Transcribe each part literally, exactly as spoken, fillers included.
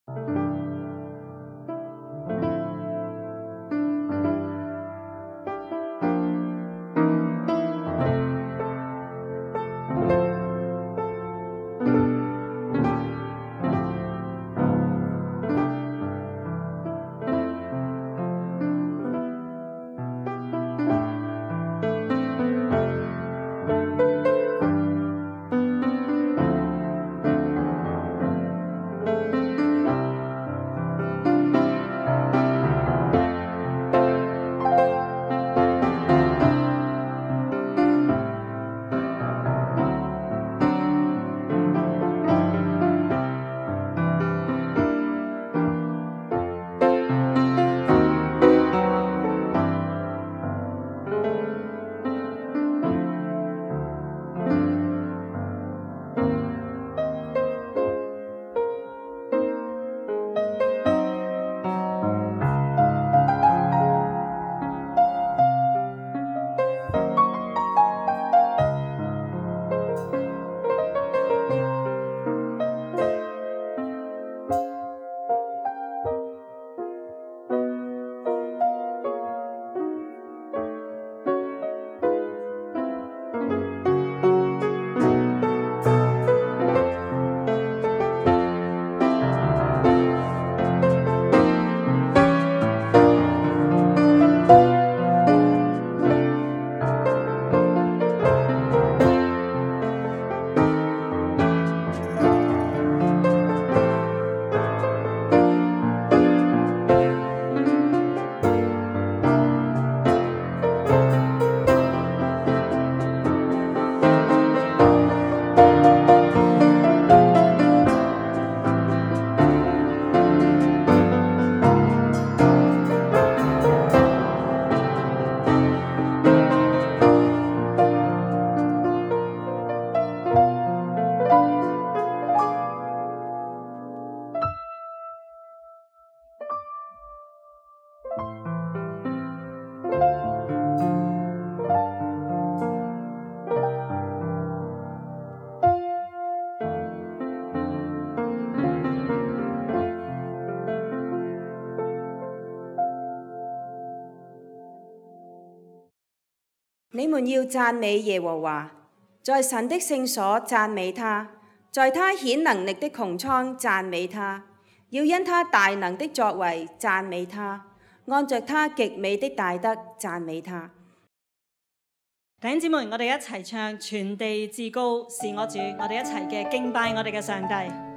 你們要讚美耶和華，在神的聖所讚美他，在他顯能力的穹蒼讚美他，要因他大能的作為讚美他，按着他極美的大德讚美他。 弟兄姊妹，我哋一齊唱全地至高是我主，我哋一齊嘅敬拜我哋嘅上帝。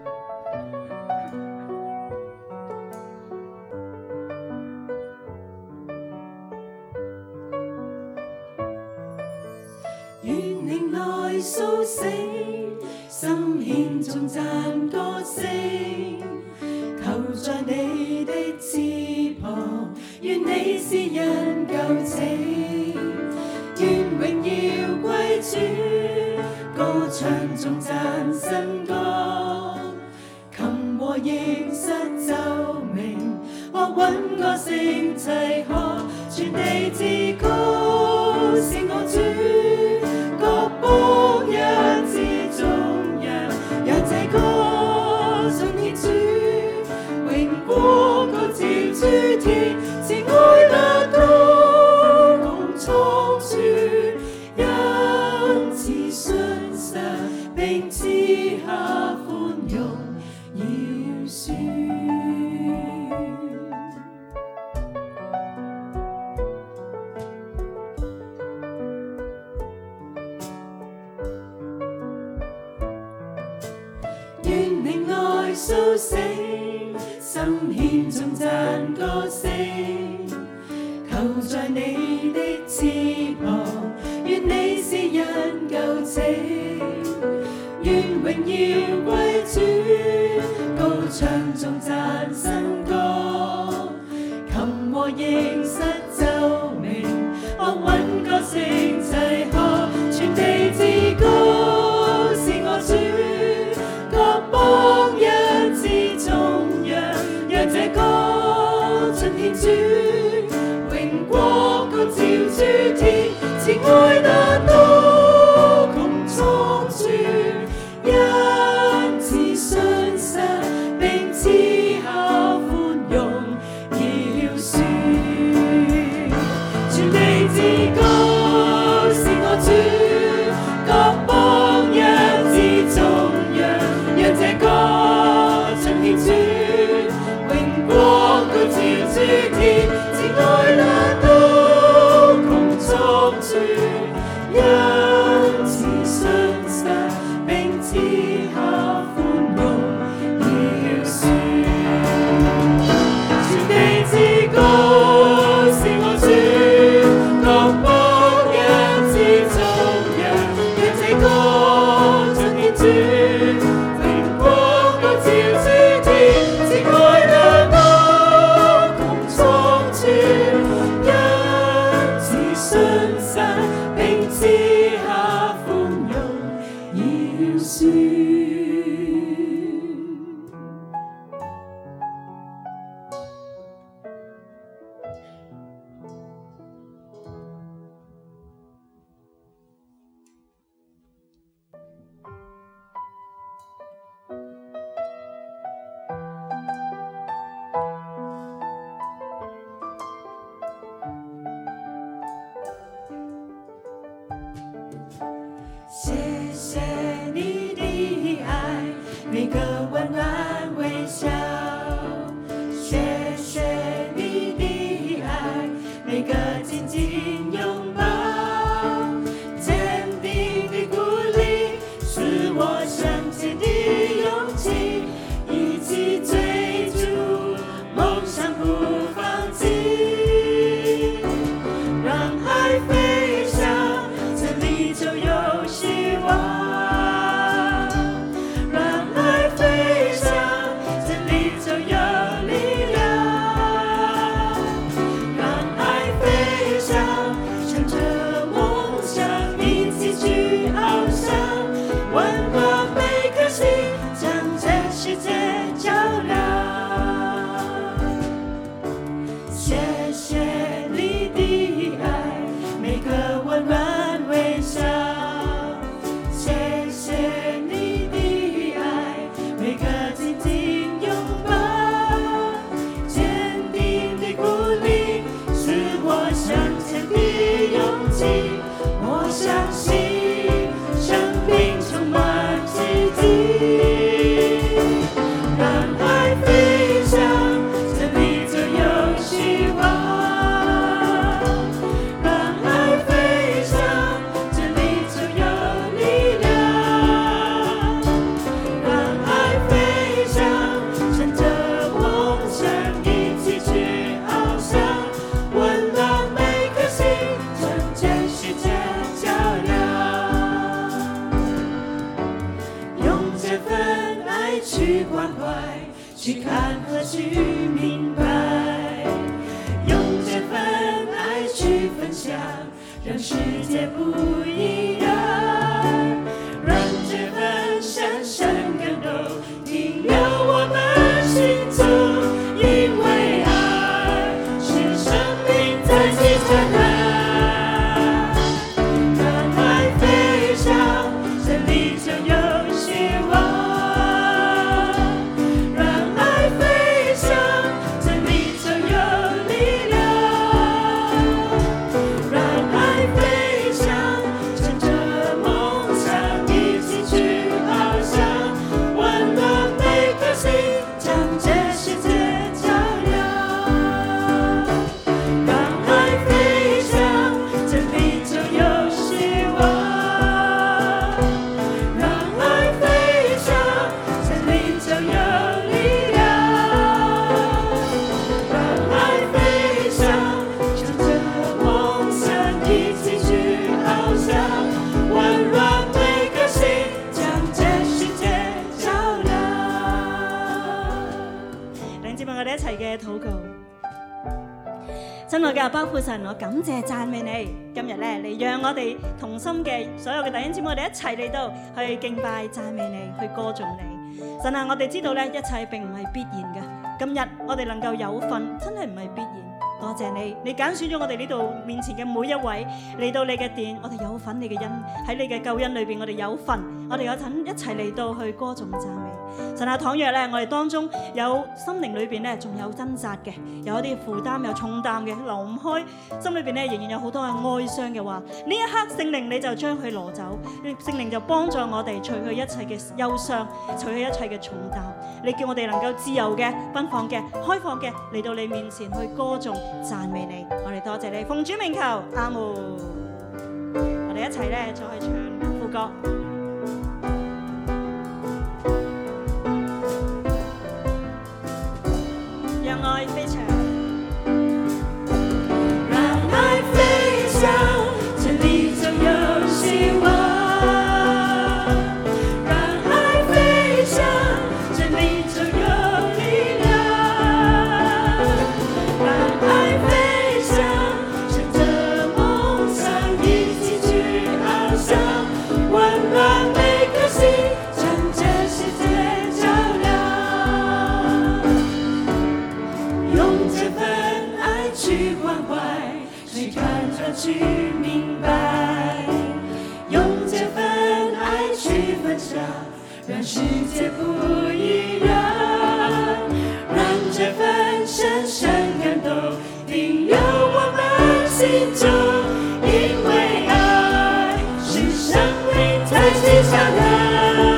蘇醒，心獻頌讚歌聲，求在你的翅膀，願你施恩救拯，願榮耀歸主，高唱頌讚新歌，琴和應瑟奏鳴，樂韻歌聲齊和，全地至高是我主。各邦一致頌揚，讓這歌盡獻主，榮光高照諸天，慈愛得到共倉處，因此信實並賜下寬容饒恕。蘇醒，心獻頌讚歌聲，求在你的翅膀，願你施恩救拯，願榮耀歸主，高唱頌讚新歌，琴和應瑟奏鳴，樂韻歌聲齊和，全地至高是我主，各邦一這歌盡獻主，榮光高照諸天，慈愛得到共倉處，因此信實並賜怀，去看和去明白，用这份爱去分享，让世界不一样，让这份深深感动停留我们心中，因为爱是生命在激荡的。 親愛嘅阿爸父神，我感謝讚美你。今日咧，你讓我哋同心嘅所有嘅弟兄姊妹，我哋一齊嚟到去敬拜讚美你，去歌頌你。神啊，我哋知道咧，一切並唔係必然嘅。今日我哋能夠有份，真係唔係必然。多謝你，你揀選咗我哋呢度面前嘅每一位嚟到你嘅殿，我哋有份你嘅恩，喺你嘅救恩裏邊，我哋有份，我哋有份一齊嚟到去歌頌讚美。神啊，倘若咧我哋當中有心靈裏邊咧仲有掙扎嘅，有一啲負擔有重擔嘅流唔開，心裏邊咧仍然有好多嘅哀傷嘅話，呢一刻聖靈你就將佢攞走，聖靈就幫助我哋除去一切嘅憂傷，除去一切嘅重擔，你叫我哋能夠自由嘅、奔放嘅、開放嘅嚟到你面前去歌頌讚美你。我哋多謝你，奉主名求，阿門。我哋一齊咧再去唱副歌。讓愛飛翔， 讓愛飛翔，這裡就有希望。讓愛飛翔，這裡就有力量。讓愛飛翔，乘着夢想一起去翱翔，溫暖每顆心，將這世界照亮。用這份愛去關懷，去看和去明白，用這份愛去分享，讓世界不一樣，讓這份深深感動停留我們心中，因為愛是生命在激盪的。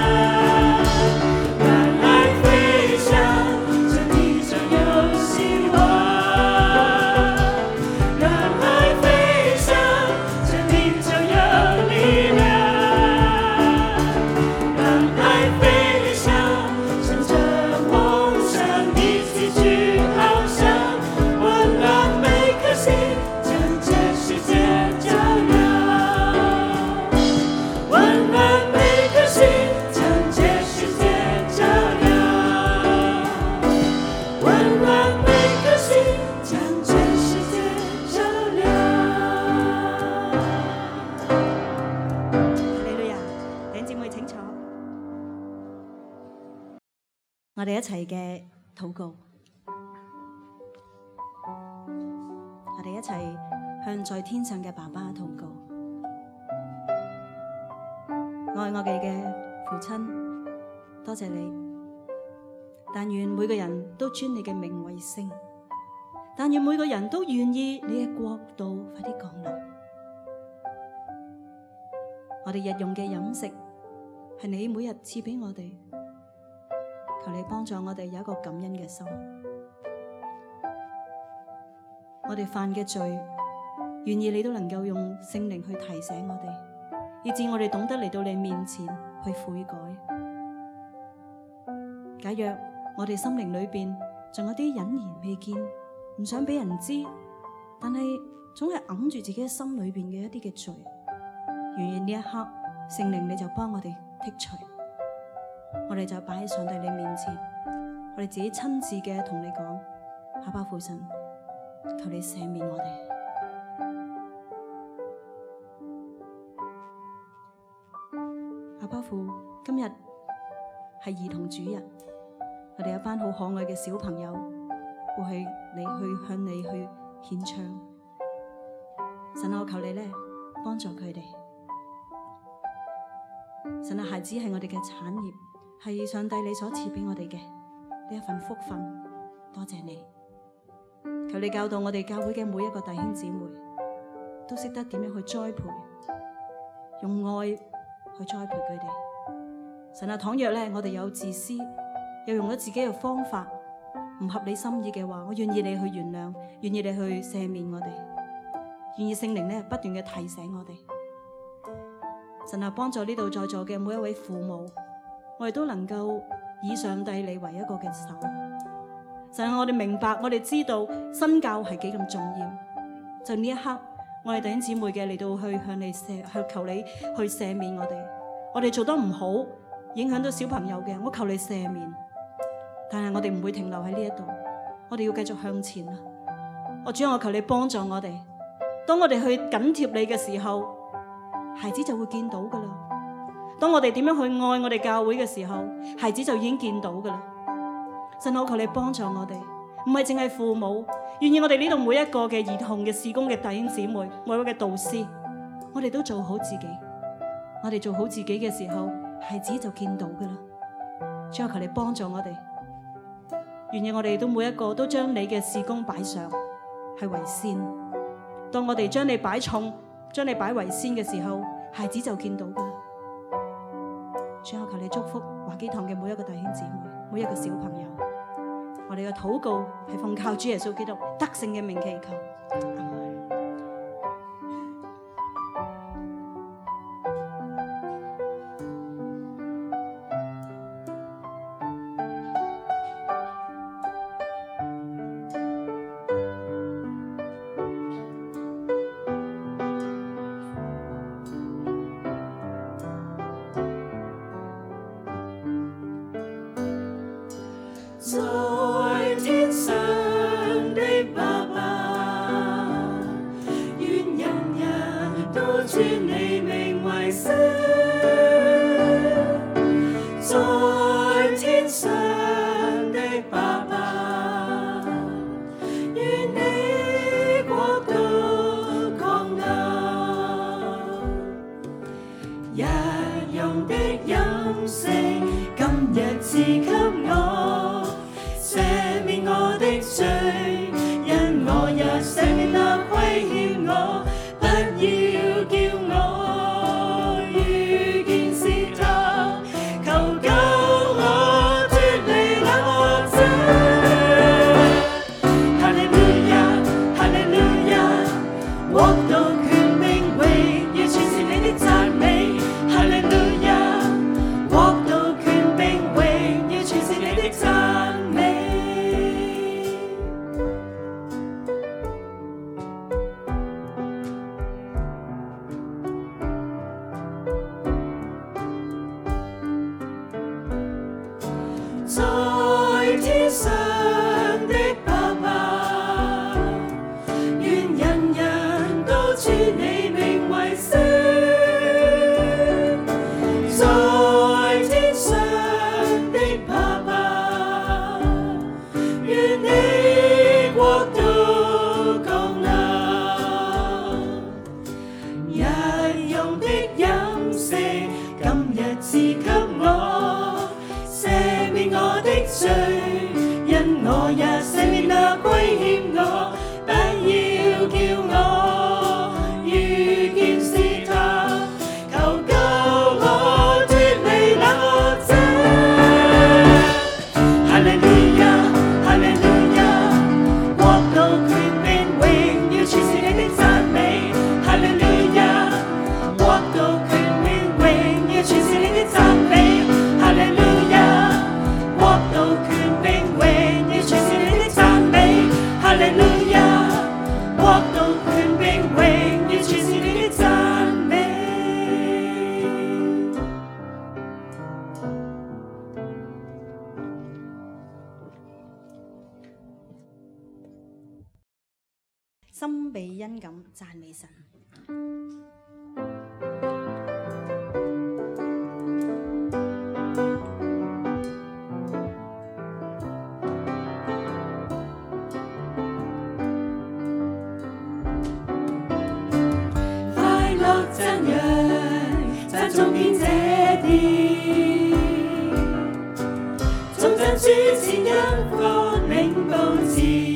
我哋一齊嘅禱告，我哋一齊向在天上嘅爸爸禱告。愛我哋嘅父親，多謝你。但願每個人都尊你嘅名為聖，但願每個人都願意你嘅國度快啲降臨。我哋日用嘅飲食係你每日賜俾我哋。求你幫助我哋有一個感恩嘅心，我哋犯嘅罪，願意你都能夠用聖靈去提醒我哋，以致我哋懂得嚟到你面前去悔改。假若我哋心靈裏邊仲有啲隱而未見，唔想俾人知，但係總係揞住自己心裏邊嘅一啲嘅罪，願意呢一刻聖靈你就幫我哋剔除。我哋就擺喺上帝你面前， 我哋自己親自嘅同你講，阿爸父神，求你赦免我哋。阿爸父，今日係兒童主日，我哋有一班好可愛嘅小朋友會去你去向你去獻唱。神啊，我求你咧幫助佢哋。神啊，孩子係我哋嘅產業，係上帝你所賜俾我哋嘅呢一份福分，多謝你。求你教導我哋教會嘅每一個弟兄姊妹，都識得點樣去栽培，用愛去栽培佢哋。神啊，倘若咧我哋有自私，又用咗自己嘅方法唔合你心意嘅話，我願意你去原諒，願意你去赦免我哋，願意聖靈咧不斷嘅提醒我哋。神啊，幫助呢度在座嘅每一位父母，我哋都能夠以上帝你為一個嘅手。神啊，我哋明白，我哋知道身教係幾咁重要。就呢一刻，我哋弟兄姊妹嘅嚟到去向你赦，去求你去赦免我哋。我哋做得唔好，影響到小朋友嘅，我求你赦免。但係我哋唔會停留喺呢一度，我哋要繼續向前啊！我主啊，我求你幫助我哋。當我哋去緊貼你嘅時候，孩子就會見到噶啦。當我哋點樣去愛我哋教會嘅時候，孩子就已經見到噶啦。神，我求你幫助我哋，唔係淨係父母，願意我哋呢度每一個嘅兒童嘅事工嘅弟兄姊妹，每一位嘅導師，我哋都做好自己。我哋做好自己嘅時候，孩子就見到噶啦。主啊，求你幫助我哋，願意我哋都每一個都將你嘅事工擺上係為先。當我哋將你擺重，將你擺為先嘅時候，孩子就見到噶啦。主啊，求你祝福華基堂嘅每一個弟兄姊妹，每一個小朋友。我哋嘅禱告係奉靠主耶穌基督得勝嘅名祈求。阿們。 在天上的爸爸，願人人都尊你名為聖。在天上的爸爸，願你國度降臨。日用的飲食，今日賜給我。 心被恩感讚美神。 快樂讚揚，讚頌遍這地，頌讚主賜恩福領報賜。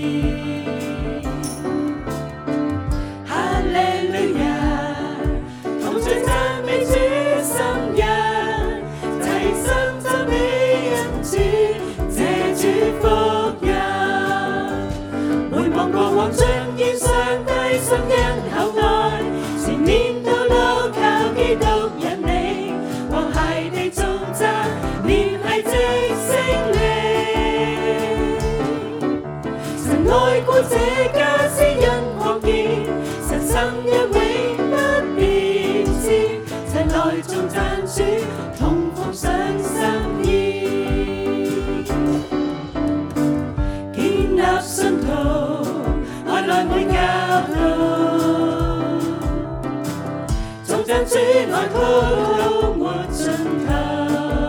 哈利路亞，同聚讚美主心人，齊心讚美恩主，這主福音。回望過往盡現上帝心恩厚愛，前面道路靠基督引領，和諧地頌讚，連繫直勝利。神愛顧這家施恩擴建，神心恩永不變遷，齊來頌讚主，同奉上心意，建立信徒，愛來每教導，頌讚主愛滔滔沒盡頭，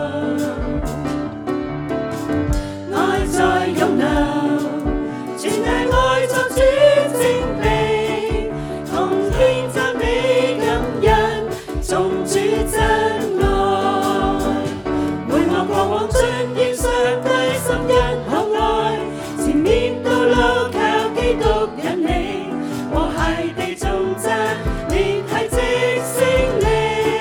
愛在湧流，傳遞愛作主正備，同獻讚美感恩，頌主真愛。回望過往盡現上帝心恩厚愛，前面道路靠基督引領，和諧地頌讚，連繫直勝利。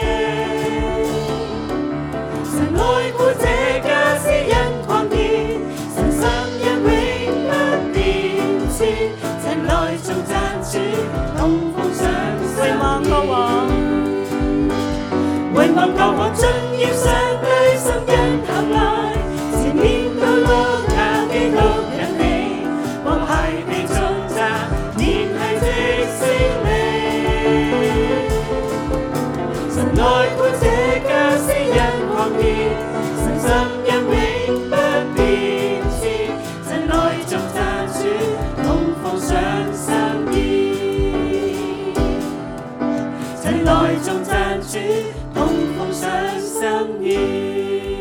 神愛顧這家施恩擴建，神心恩永不變遷，齊來頌讚主，同奉上回望過往， 回望過往盡要上帝心恩厚愛，前面道路靠基督引領，和諧地頌讚，連繫直勝利。神愛顧這家施恩擴建，神心恩永不變遷，齊來頌讚主，同奉上心意，齊來頌讚主，同奉上心意。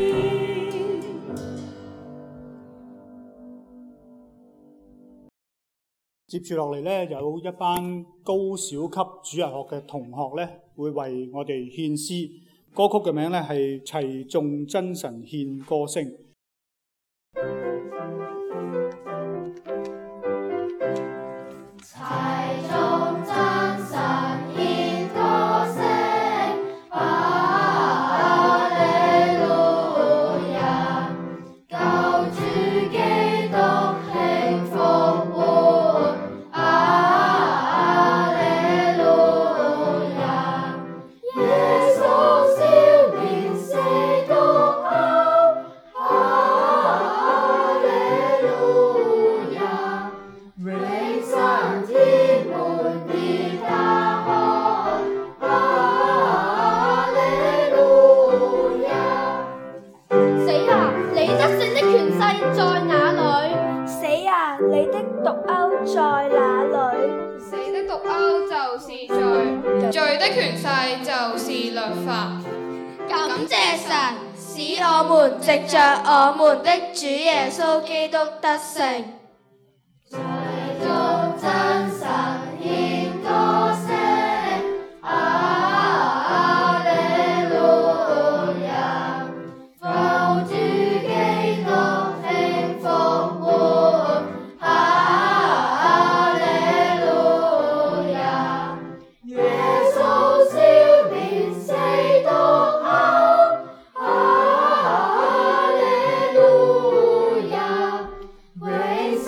接住落嚟呢，有一班高小級主日學嘅同學呢，會為我哋獻詩。歌曲嘅名呢係齊頌真神獻歌聲。 齊頌真神獻歌聲，哈利路亞，救主基督慶復活，哈利路亞，耶穌消滅死毒鉤，哈利路亞，永生天門別他看，哈利路亞。 死啊！你得勝的權勢在哪裏？ 死啊！你的毒鉤在哪裏？ 死的毒鉤就是罪，罪的權勢就是律法。 感謝神，使我們藉着我們的主耶穌基督得勝。 齊頌真神獻歌聲，哈利路亞，救主基督慶復活，哈利路亞，耶穌消滅死毒鉤，哈利路亞，永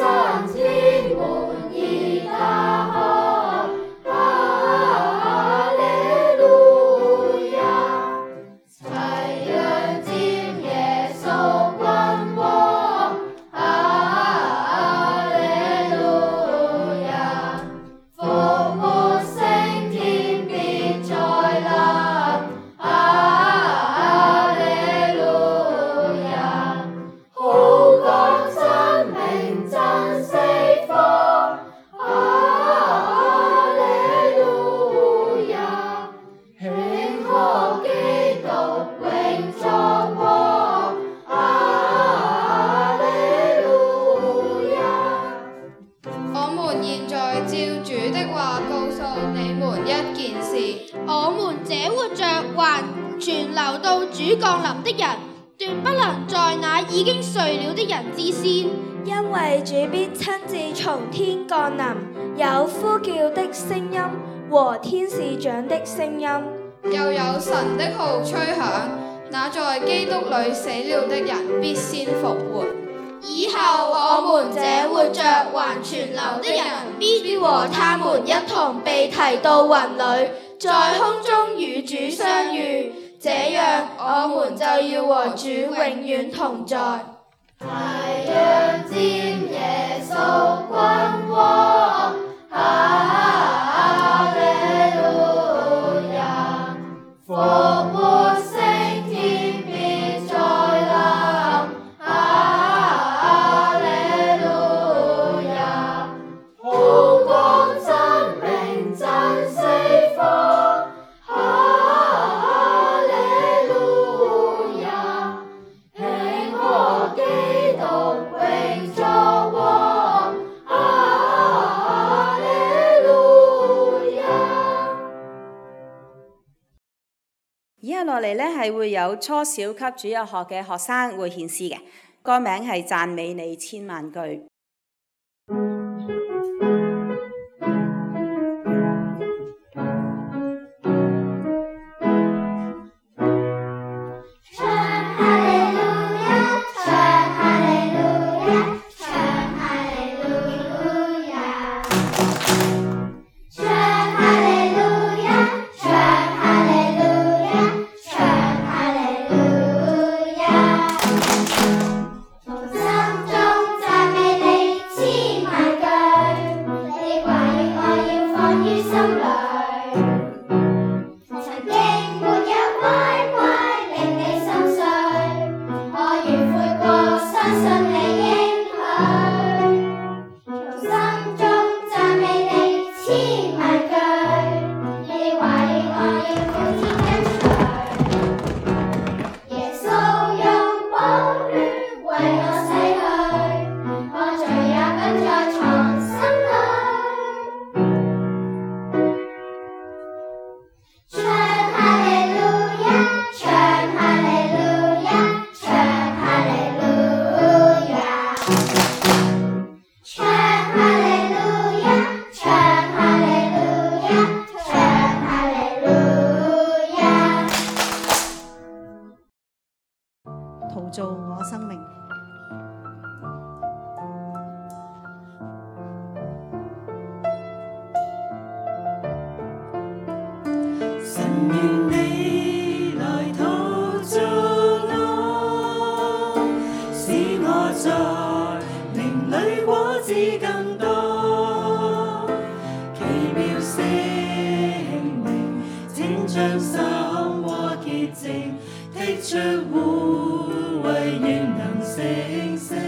照主的話告訴你們一件事： 我們這活着還存留到主降臨的人，斷不能在那已經睡了的人之先， 因為主必親自從天降臨，有呼叫的聲音和天使長的聲音， 又有神的號吹響，那在基督裏死了的人必先復活。 以後我們這活着還存留的人，必和他們一同被提到雲裏，在空中與主相遇，這樣我們就要和主永遠同在。 太陽漸耶穌君王，哈利路亞，復活升天必再臨，哈利路亞，普光真明真四方，哈利路亞，慶賀基督永作王，哈利路亞。 以下落嚟呢係會有初小級主日學嘅學生會獻詩嘅，歌名係讚美你千萬句。 陶造我生命。 神願你來陶造我，使我在靈裡果子更多，奇妙聖靈請將心和潔淨剔出污穢，願能成聖。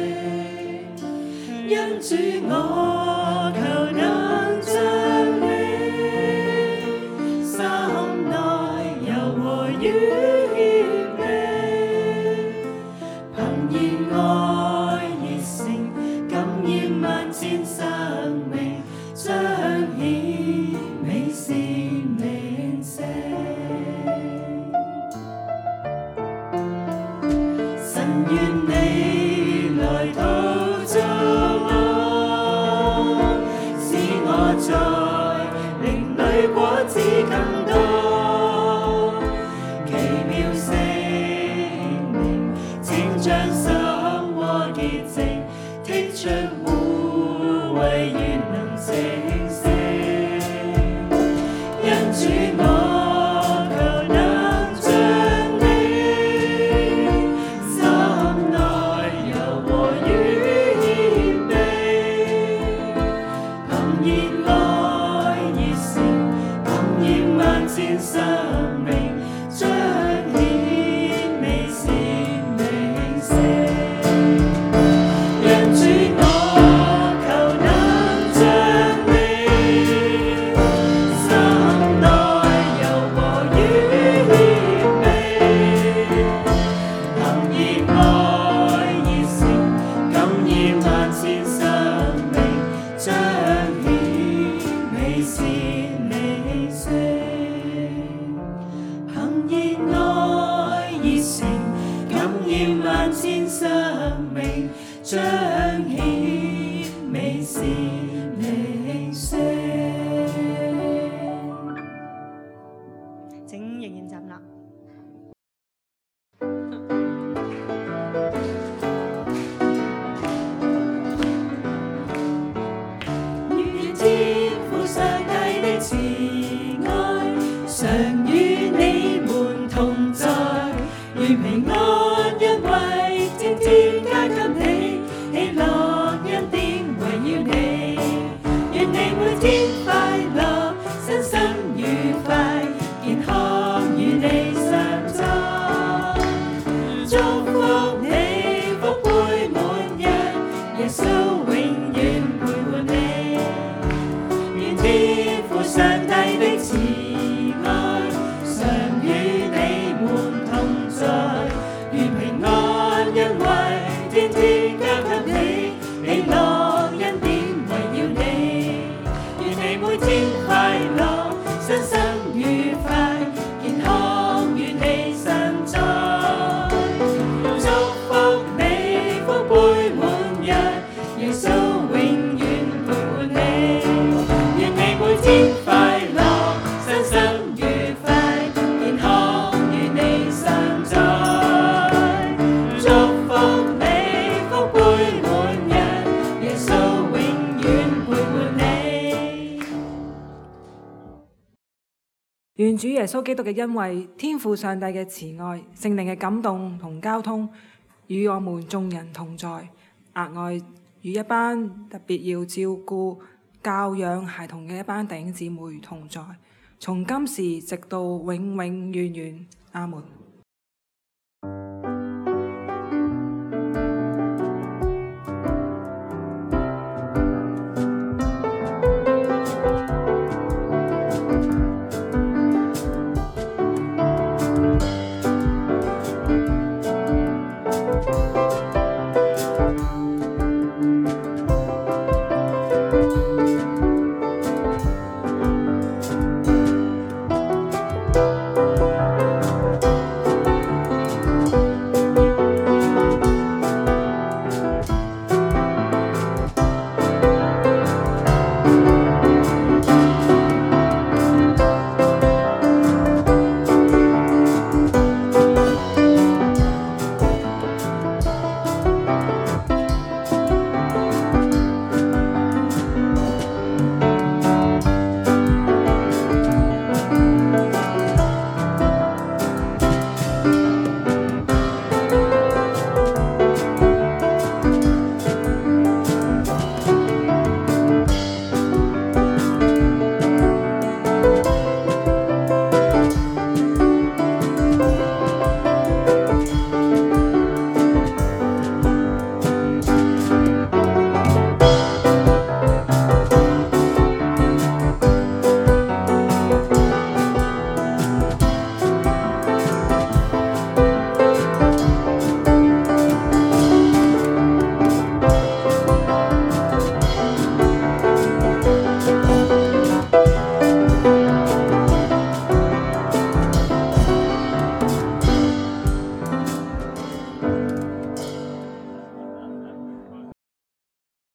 因主我求能像你，心內柔和與謙卑，憑熱愛熱誠感染萬千生命，彰顯美善靈性。神願你來陶造我，使我在靈裡果子更多，奇妙聖靈請將心和潔淨剔出污穢，願能成聖。因主我求能像你，心內柔和與謙卑，憑熱愛熱誠感染萬千生命，彰顯美善靈性。因主我求能像你，心內柔和與謙卑，憑熱愛熱誠感染萬千生命，彰顯顯美善力聲。 請仍然站立。 願天父上帝的慈愛常與你們同在，願平安恩惠天天加給你，喜樂恩典圍繞你，願你每天快樂，身心愉快，健康與你相在，祝福你福杯滿溢，耶穌永遠陪伴你，願天父上帝的慈愛常與你們同在，願平安恩惠天天加給你，喜樂恩典圍繞你，願你每天快樂，身心愉快，健康與你相在，祝福你福杯滿溢，耶穌永遠陪伴你，願你每天快樂，身心愉快，健康與你相在，祝福你福杯滿溢，耶穌永遠陪伴你。 願主耶穌基督嘅恩惠、天父上帝嘅慈愛、聖靈嘅感動同交通，與我們眾人同在。額外與一班特別要照顧、教養孩童嘅一班弟兄姊妹同在，從今時直到永永遠遠。阿門。